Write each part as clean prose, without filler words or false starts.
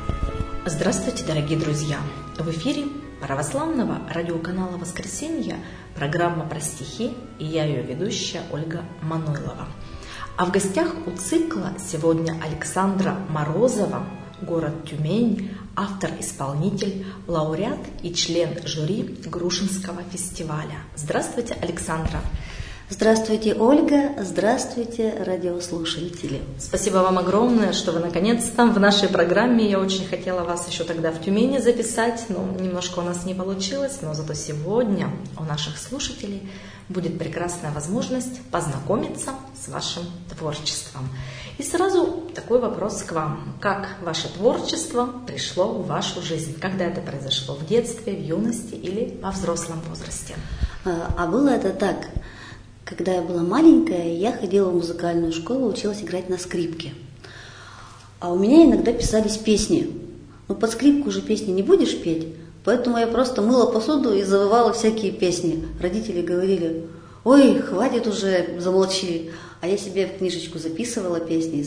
Здравствуйте, дорогие друзья! В эфире православного радиоканала «Воскресенье» программа про стихи, и я ее ведущая Ольга Мануйлова. А в гостях у цикла сегодня Александра Морозова, город Тюмень, автор-исполнитель, лауреат и член жюри Грушинского фестиваля. Здравствуйте, Александра! Здравствуйте, Ольга! Здравствуйте, радиослушатели! Спасибо вам огромное, что вы наконец-то в нашей программе. Я очень хотела вас еще тогда в Тюмени записать, но немножко у нас не получилось. Но зато сегодня у наших слушателей будет прекрасная возможность познакомиться с вашим творчеством. И сразу такой вопрос к вам. Как ваше творчество пришло в вашу жизнь? Когда это произошло? В детстве, в юности или во взрослом возрасте? А было это так. Когда я была маленькая, я ходила в музыкальную школу, училась играть на скрипке. А у меня иногда писались песни. Но под скрипку же песни не будешь петь, поэтому я просто мыла посуду и завывала всякие песни. Родители говорили: «Ой, хватит уже, замолчи». А я себе в книжечку записывала песни.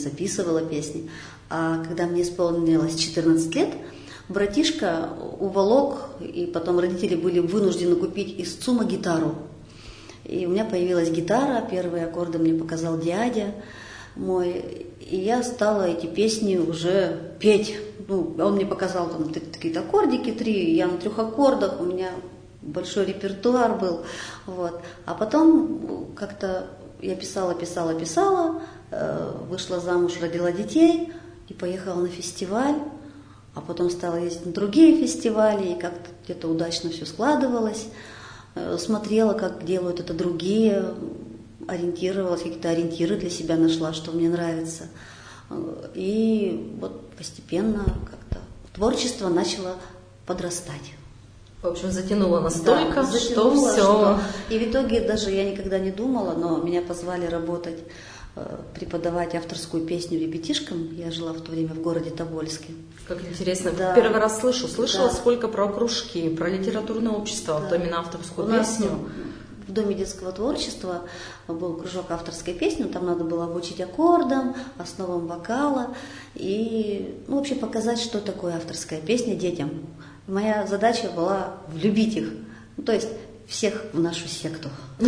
А когда мне исполнилось 14 лет, братишка уволок, и потом родители были вынуждены купить из ЦУМа гитару. И у меня появилась гитара, первые аккорды мне показал дядя мой, и я стала эти песни уже петь. Он мне показал там какие-то аккордики 3, я на 3 аккордах, у меня большой репертуар был. Вот. А потом как-то я писала, вышла замуж, родила детей и поехала на фестиваль, а потом стала ездить на другие фестивали, и как-то где-то удачно все складывалось. Смотрела, как делают это другие, ориентировалась, какие-то ориентиры для себя нашла, что мне нравится. И вот постепенно как-то творчество начало подрастать. В общем, затянуло настолько, да, что все. И в итоге даже я никогда не думала, но меня позвали работать, преподавать авторскую песню ребятишкам. Я жила в то время в городе Тобольске. Как интересно. Да. Первый раз слышала, да. Сколько про кружки, про литературное общество, да. Вот именно авторскую песню. В Доме детского творчества был кружок авторской песни, там надо было обучить аккордам, основам вокала и вообще показать, что такое авторская песня детям. Моя задача была влюбить их, то есть всех в нашу секту.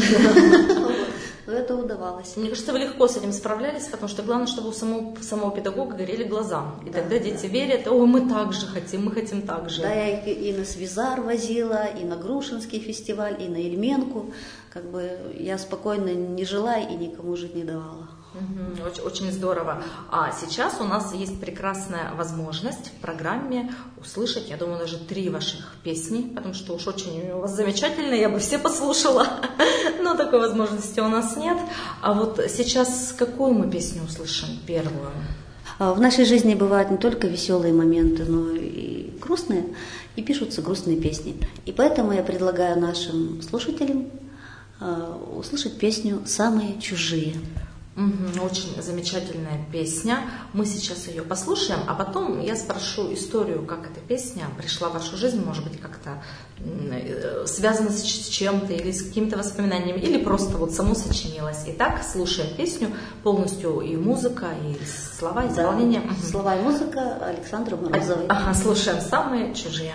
Но это удавалось. Мне кажется, вы легко с этим справлялись, потому что главное, чтобы у самого педагога горели глаза. И тогда дети верят: «О, мы так же хотим, мы хотим так же». Да, я их и на Свизар возила, и на Грушинский фестиваль, и на Ильменку. Как бы я спокойно не жила и никому жить не давала. Очень здорово. А сейчас у нас есть прекрасная возможность в программе услышать, я думаю, даже 3 ваших песни, потому что уж очень у вас замечательно, я бы все послушала, но такой возможности у нас нет. А вот сейчас какую мы песню услышим первую? В нашей жизни бывают не только веселые моменты, но и грустные, и пишутся грустные песни. И поэтому я предлагаю нашим слушателям услышать песню «Самые чужие». Очень замечательная песня. Мы сейчас ее послушаем, а потом я спрошу историю, как эта песня пришла в вашу жизнь, может быть, как-то связана с чем-то или с какими-то воспоминаниями, или просто вот само сочинилось. Итак, слушаем песню полностью, и музыка, и слова, и исполнение. Да, слова и музыка Александры Морозовой. Слушаем «Самые чужие».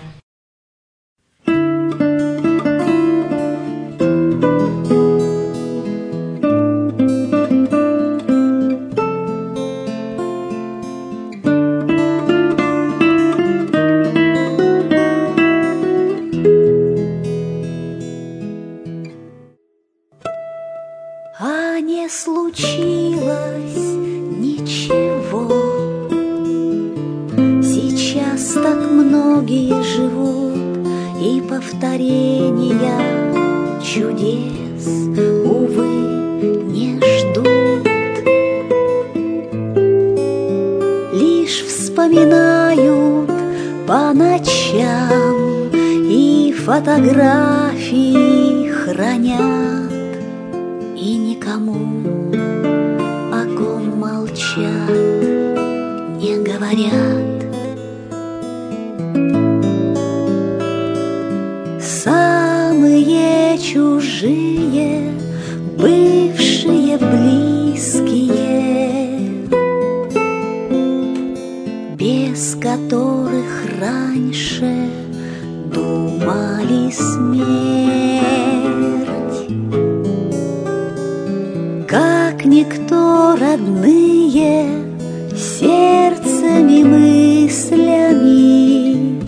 Случилось ничего. Сейчас так многие живут, и повторения чудес, увы, не ждут. Лишь вспоминают по ночам и фотографии хранят. И никому, о ком молчат, не говорят. Самые чужие, бывшие близкие, без которых которых раньше думали смерть. Как никто родные, сердцем и мыслями,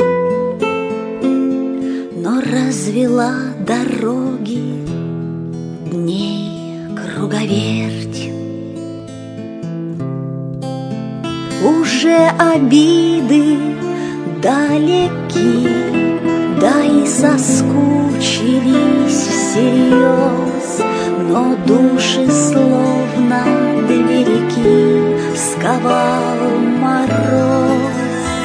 но развела дороги дней круговерть. Уже обиды далеки, да и соскучились всерьез, но души словно две реки сковал мороз.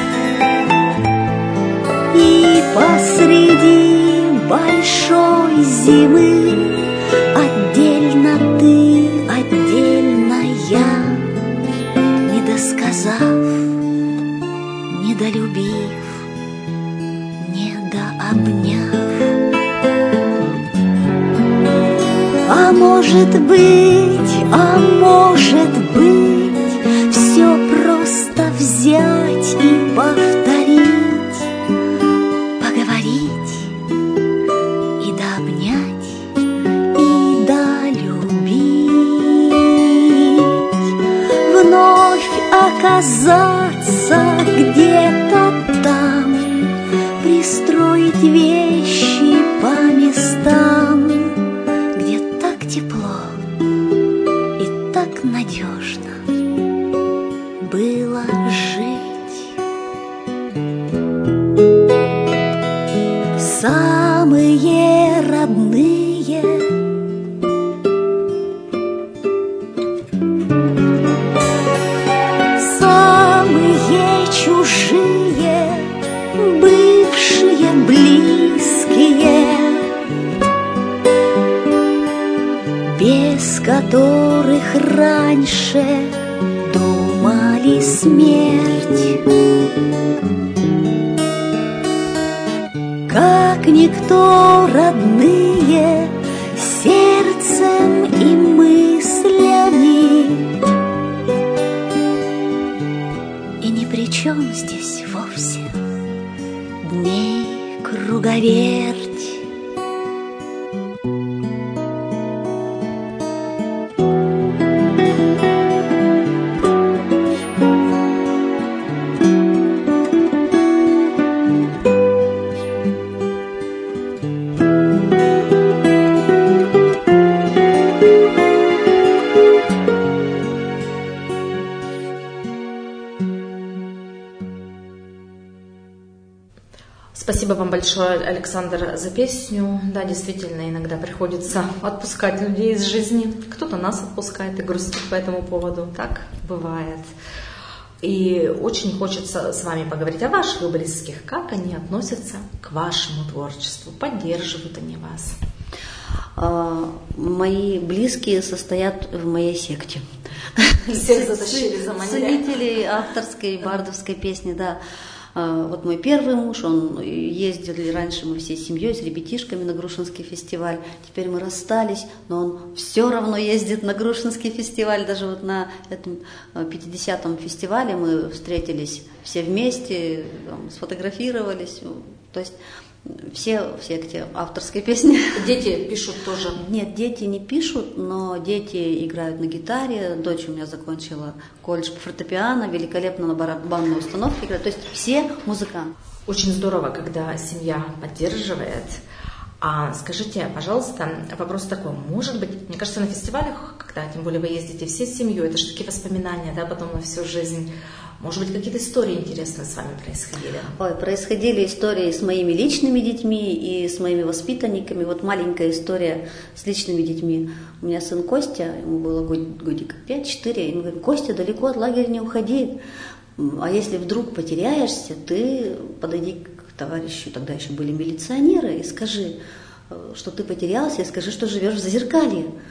И посреди большой зимы отдельно ты, отдельно я, не досказав, не долюбив, не дообняв. А может быть, все просто взять и повторить, поговорить и дообнять, и долюбить, вновь оказаться где-то там, пристроить вещи по местам, где так тепло и так надежно было жить. Самые родные, самые чужие, бывшие, близкие, без которых раньше думали смерть. Как никто родные, сердцем и мыслями, и ни при чем здесь вовсе дней круговерть. Спасибо вам большое, Александр, за песню. Да, действительно, иногда приходится отпускать людей из жизни. Кто-то нас отпускает и грустит по этому поводу. Так бывает. И очень хочется с вами поговорить о ваших близких. Как они относятся к вашему творчеству? Поддерживают они вас? Мои близкие состоят в моей секте. Всех затащили, заманили. Ценителей авторской бардовской песни, да. Вот мой первый муж, он ездили раньше мы всей семьей с ребятишками на Грушинский фестиваль. Теперь мы расстались, но он все равно ездит на Грушинский фестиваль. Даже вот на этом 50-м фестивале мы встретились все вместе, сфотографировались. То есть все в секте авторской песни. Дети пишут тоже? Нет, дети не пишут, но дети играют на гитаре. Дочь у меня закончила колледж по фортепиано, великолепно на барабанной установке играет. То есть все музыканты. Очень здорово, когда семья поддерживает. А скажите, пожалуйста, вопрос такой. Может быть, мне кажется, на фестивалях, когда тем более вы ездите все с семьей, это же такие воспоминания, да, потом на всю жизнь. Может быть, какие-то истории интересные с вами происходили? Ой, происходили истории с моими личными детьми и с моими воспитанниками. Вот маленькая история с личными детьми. У меня сын Костя, ему было годик 5-4, и мы говорим: Костя, далеко от лагеря не уходи. А если вдруг потеряешься, ты подойди к товарищу, тогда еще были милиционеры, и скажи, что ты потерялся, и скажи, что живешь в Зазеркалье.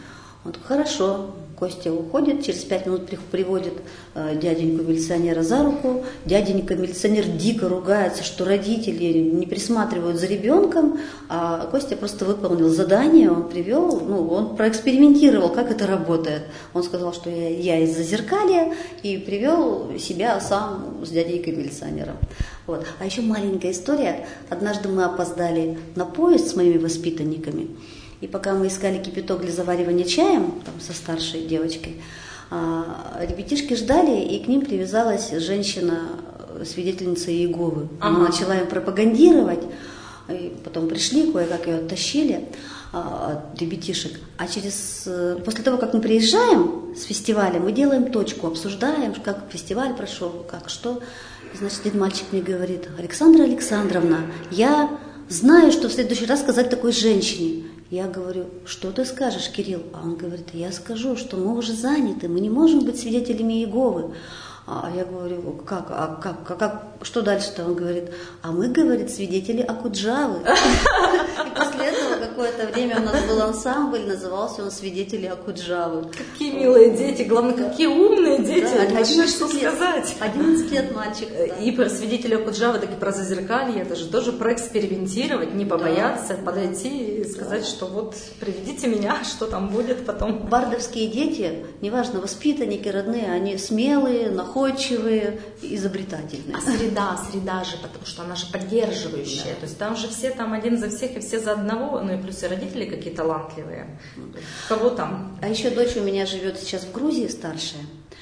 Он такой: хорошо. Костя уходит, через 5 минут приводит дяденьку-милиционера за руку. Дяденька-милиционер дико ругается, что родители не присматривают за ребенком, а Костя просто выполнил задание, он привел, он проэкспериментировал, как это работает. Он сказал, что я из Зазеркалья, и привел себя сам с дяденькой-милиционером. Вот. А еще маленькая история. Однажды мы опоздали на поезд с моими воспитанниками. И пока мы искали кипяток для заваривания чаем там, со старшей девочкой, ребятишки ждали, и к ним привязалась женщина, свидетельница Иеговы. Она начала им пропагандировать, и потом пришли, кое-как ее оттащили от ребятишек. А после того, как мы приезжаем с фестиваля, мы делаем точку, обсуждаем, как фестиваль прошел, как что. И, значит, один мальчик мне говорит: Александра Александровна, я знаю, что в следующий раз сказать такой женщине. Я говорю: что ты скажешь, Кирилл? А он говорит: я скажу, что мы уже заняты, мы не можем быть свидетелями Иеговы. А я говорю: как, что дальше-то? Он говорит: а мы, говорит, свидетели Окуджавы. И после этого какое-то время у нас был ансамбль, назывался он «Свидетели Окуджавы». Какие милые дети, главное, какие умные дети, да, что сказать. 11 лет мальчик. И про свидетелей Окуджавы, так и про Зазеркалье, это же тоже проэкспериментировать, не побояться, подойти и сказать, что вот приведите меня, что там будет потом. Бардовские дети, неважно, воспитанники, родные, они смелые, находчивые, изобретательные. А среда же, потому что она же поддерживающая. Да. То есть там же все там один за всех и все за одного, ну и плюс и родители какие талантливые. Кого там? А еще дочь у меня живет сейчас в Грузии, старшая,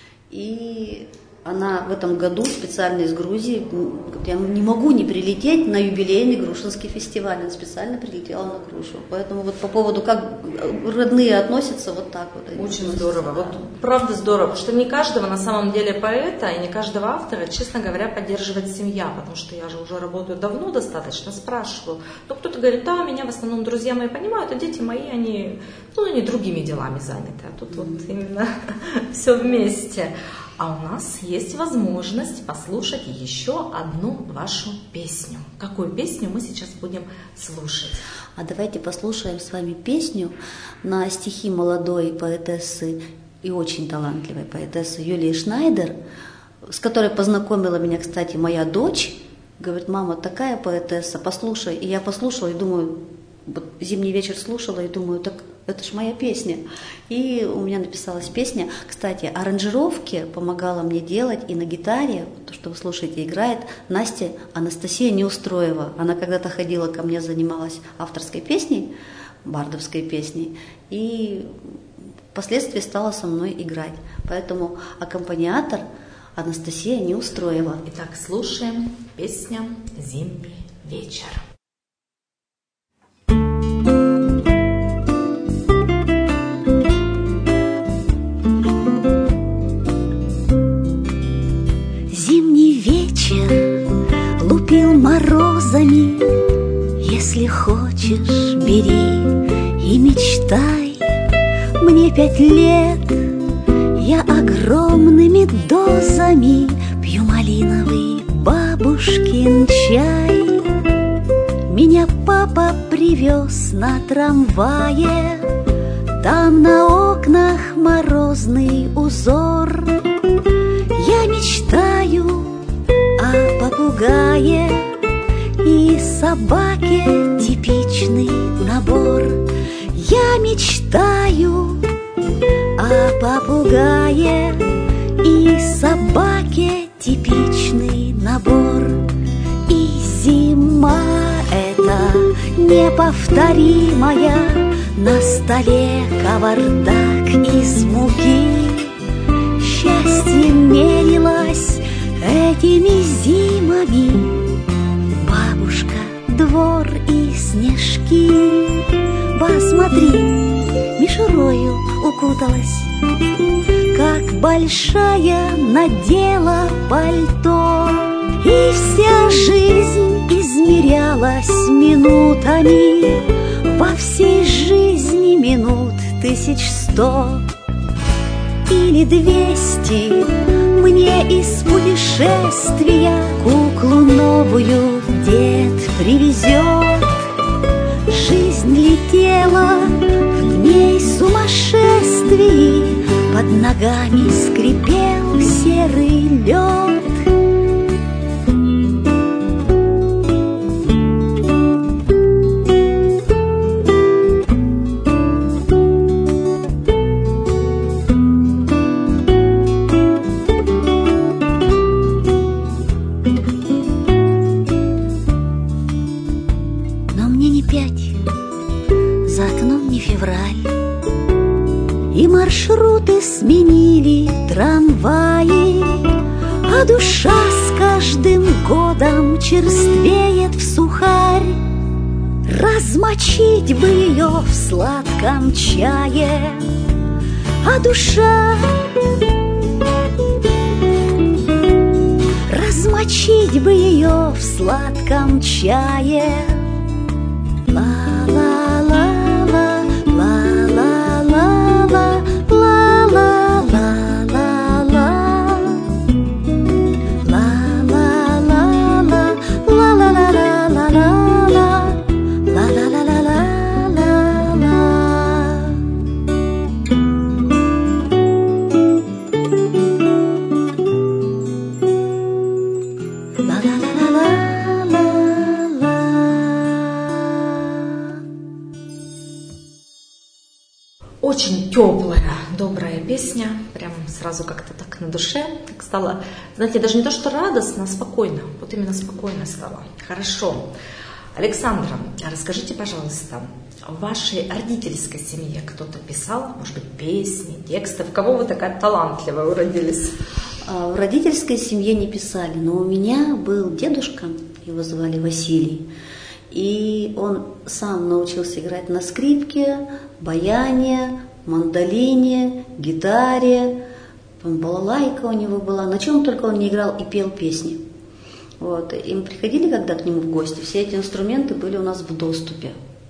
и она в этом году специально из Грузии, я не могу не прилететь на юбилейный Грушинский фестиваль, она специально прилетела на Грушу. Поэтому вот по поводу, как родные относятся, вот так вот. Очень здорово, вот правда здорово, потому что не каждого на самом деле поэта и не каждого автора, честно говоря, поддерживает семья, потому что я же уже работаю давно достаточно, спрашиваю. Но кто-то говорит: да, меня в основном друзья мои понимают, а дети мои, они другими делами заняты, а тут вот именно все вместе. А у нас есть возможность послушать еще одну вашу песню. Какую песню мы сейчас будем слушать? А давайте послушаем с вами песню на стихи молодой поэтессы и очень талантливой поэтессы Юлии Шнайдер, с которой познакомила меня, кстати, моя дочь. Говорит: мама, такая поэтесса, послушай. И я послушала и думаю, вот зимний вечер слушала и думаю, так это ж моя песня. И у меня написалась песня. Кстати, аранжировки помогала мне делать и на гитаре, то, что вы слушаете, играет Настя Анастасия Неустроева. Она когда-то ходила ко мне, занималась авторской песней, бардовской песней, и впоследствии стала со мной играть. Поэтому аккомпаниатор Анастасия Неустроева. Итак, слушаем песня «Зимний вечер». Морозами, если хочешь, бери и мечтай. Мне 5 лет, я огромными дозами пью малиновый бабушкин чай. Меня папа привез на трамвае, там на окнах морозный узор. Я мечтаю о попугае и собаке, типичный набор. Я мечтаю о попугае и собаке, типичный набор. И зима эта неповторимая, на столе кавардак из муки. Счастье мерилось этими зимами, бабушка, двор и снежки. Посмотри, мишурою укуталась, как большая надела пальто. И вся жизнь измерялась минутами, во всей жизни минут 1100 или 200. Мне из путешествия куклу новую дед привезет. Жизнь летела, в ней сумасшествие, предчувствии под ногами скрипел серый лед. Но мне не 5, за окном не февраль, и маршруты сменили трамваи, а душа с каждым годом черствеет в сухарь. Размочить бы ее в сладком чае, а душа размочить бы ее в сладком чае. Очень теплая, добрая песня, прям сразу как-то так на душе, так стало, знаете, даже не то, что радостно, а спокойно, вот именно спокойно стало. Хорошо. Александра, расскажите, пожалуйста, в вашей родительской семье кто-то писал, может быть, песни, тексты? В кого вы такая талантливая уродились? В родительской семье не писали, но у меня был дедушка, его звали Василий, и он сам научился играть на скрипке, баяне, мандолине, гитаре, балалайка у него была, на чем только он не играл и пел песни. Вот. И мы приходили когда к нему в гости, все эти инструменты были у нас в доступе.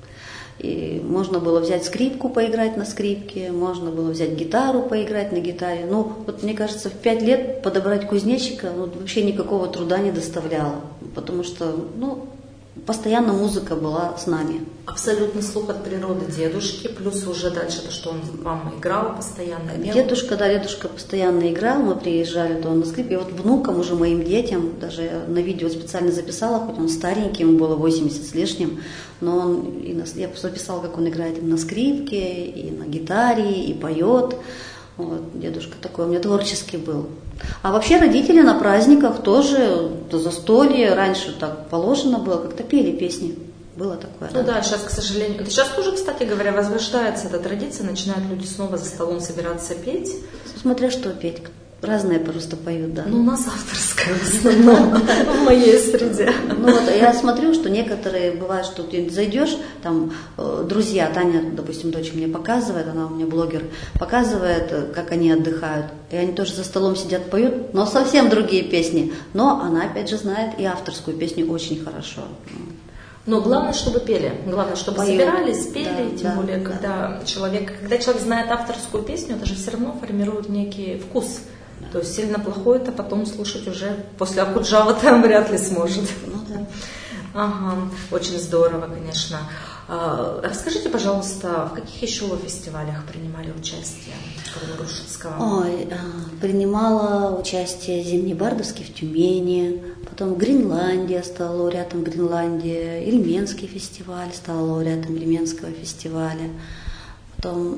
И можно было взять скрипку, поиграть на скрипке, можно было взять гитару, поиграть на гитаре. Ну, вот мне кажется, в 5 лет подобрать кузнечика вообще никакого труда не доставляло, потому что, постоянно музыка была с нами. Абсолютный слух от природы дедушки, плюс уже дальше то, что он вам играл постоянно. Пел. Дедушка постоянно играл, мы приезжали, то он на скрипке. И вот внукам, уже моим детям, даже я на видео специально записала, хоть он старенький, ему было 80 с лишним, но я записала, как он играет и на скрипке, и на гитаре, и поет. Вот, дедушка такой у меня творческий был. А вообще родители на праздниках тоже, застолье, раньше так положено было, как-то пели песни. Было такое. Ну да, сейчас, к сожалению. Это сейчас тоже, кстати говоря, возрождается эта традиция, начинают люди снова за столом собираться петь. Смотря что петь. Разные просто поют, да. Ну, у нас авторская в основном, в моей среде. Ну вот, я смотрю, что некоторые, бывает, что ты зайдешь, там, друзья, Таня, допустим, дочь мне показывает, она у меня блогер, показывает, как они отдыхают, и они тоже за столом сидят, поют, но совсем другие песни, но она, опять же, знает и авторскую песню очень хорошо. Но главное, чтобы пели, главное, чтобы собирались, пели, да, тем более, когда человек знает авторскую песню, это же все равно формирует некий вкус. То есть сильно плохое-то потом слушать уже после Акуджава-то вряд ли сможет. Ну да. Ага, очень здорово, конечно. Расскажите, пожалуйста, в каких еще вы фестивалях принимали участие, кроме Грушинского? Принимала участие Зимнебардовский в Тюмени, потом Гренландия, стала лауреатом Гренландии, Ильменский фестиваль, стала лауреатом Ильменского фестиваля, потом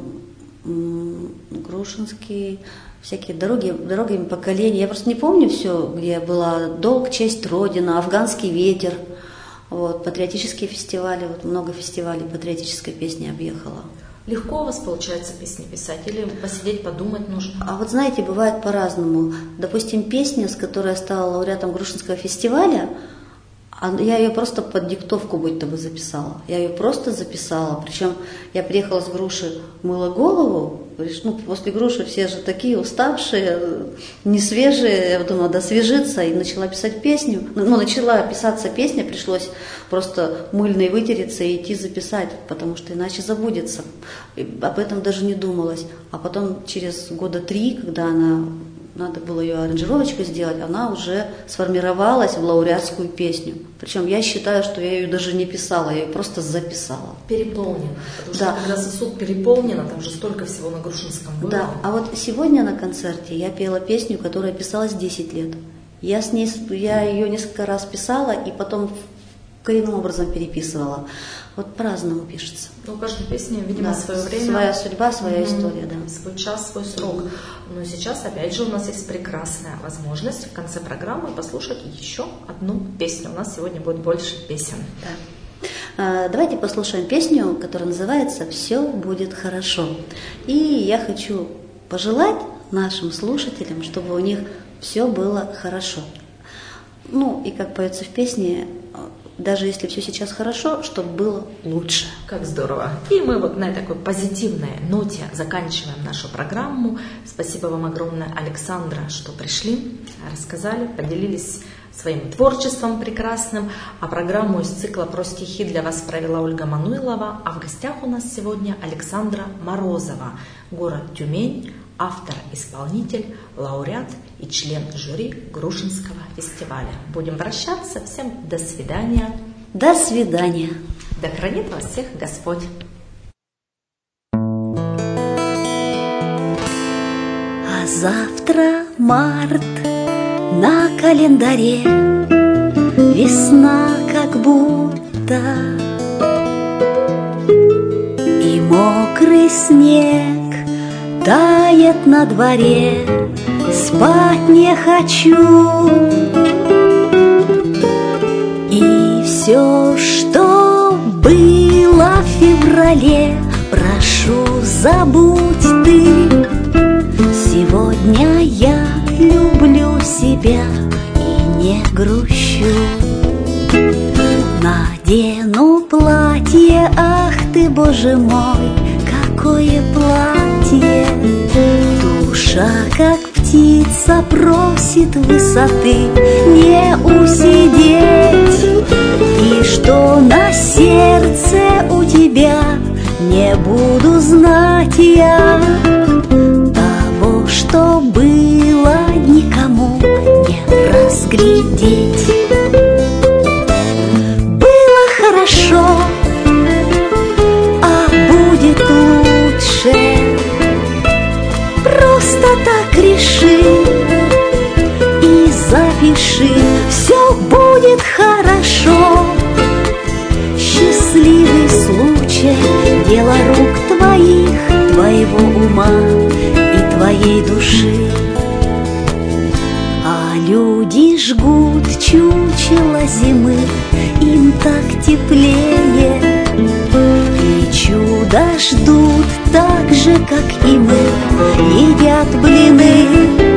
Грушинский, всякие дорогами поколений. Я просто не помню все, где была «Долг, честь, Родина», «Афганский ветер», вот, патриотические фестивали, вот много фестивалей патриотической песни объехала. Легко у вас получается песни писать или посидеть, подумать нужно? А вот знаете, бывает по-разному. Допустим, песня, с которой я стала лауреатом Грушинского фестиваля, я ее просто под диктовку будто бы записала. Я ее просто записала. Причем я приехала с Груши, мыла голову. После Груши все же такие уставшие, не свежие. Я думала, да свежиться. И начала писать песню. Начала писаться песня, пришлось просто мыльной вытереться и идти записать, потому что иначе забудется. И об этом даже не думалось. А потом через 3 года, когда она надо было ее аранжировочкой сделать, она уже сформировалась в лауреатскую песню. Причем я считаю, что я ее даже не писала, я ее просто записала. Переполнена. Потому что когда сосуд переполнен, там же столько всего на Грушинском было. Да, а вот сегодня на концерте я пела песню, которая писалась 10 лет. Я ее несколько раз писала и потом коренным образом переписывала. Вот по-разному пишется. Ну, у каждой песни, видимо, свое время. Своя судьба, своя история, да. Свой час, свой срок. Но сейчас, опять же, у нас есть прекрасная возможность в конце программы послушать еще одну песню. У нас сегодня будет больше песен. Да. Давайте послушаем песню, которая называется «Все будет хорошо». И я хочу пожелать нашим слушателям, чтобы у них все было хорошо. Ну, и как поется в песне, даже если все сейчас хорошо, чтобы было лучше. Как здорово. И мы вот на такой позитивной ноте заканчиваем нашу программу. Спасибо вам огромное, Александра, что пришли, рассказали, поделились своим творчеством прекрасным. А программу из цикла «Про стихи» для вас провела Ольга Мануйлова. А в гостях у нас сегодня Александра Морозова, город Тюмень, автор-исполнитель, лауреат и член жюри Грушинского фестиваля. Будем прощаться. Всем до свидания. До свидания. Да хранит вас всех Господь. А завтра март на календаре, весна как будто, и мокрый снег тает на дворе, спать не хочу. И все, что было в феврале, прошу, забудь ты. Сегодня я люблю себя и не грущу. Надену платье, ах ты, Боже мой, какое платье! Душа, как птица, просит высоты, не усидеть. И что на сердце у тебя, не буду знать я. Того, что было, никому не разглядеть. Было хорошо, а будет лучше. Просто так реши и запиши, все будет хорошо. Счастливый случай, дело рук твоих, твоего ума и твоей души. А люди жгут чучело зимы, им так теплее. И чудо ждут так же, как и мы, едят блины.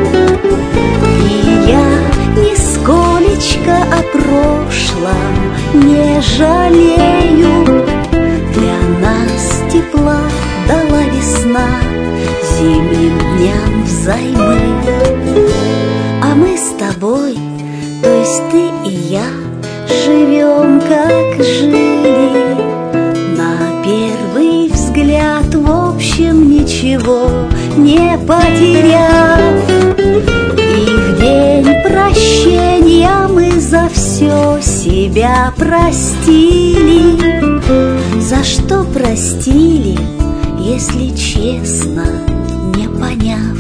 И я нисколечко о прошлом не жалею. Для нас тепла дала весна зимним дням взаймы. А мы с тобой, то есть ты и я, живем, как жили. На первый взгляд, в общем, ничего не потеряв. И в день прощения мы за все себя простили. За что простили, если честно, не поняв?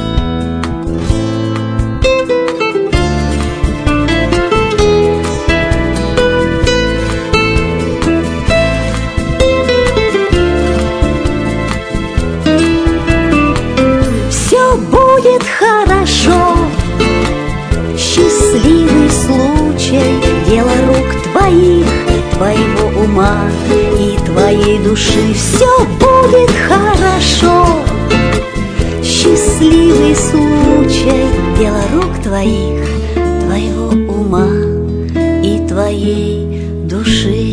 Будет хорошо, счастливый случай, дело рук твоих, твоего ума и твоей души. Все будет хорошо, счастливый случай, дело рук твоих, твоего ума и твоей души.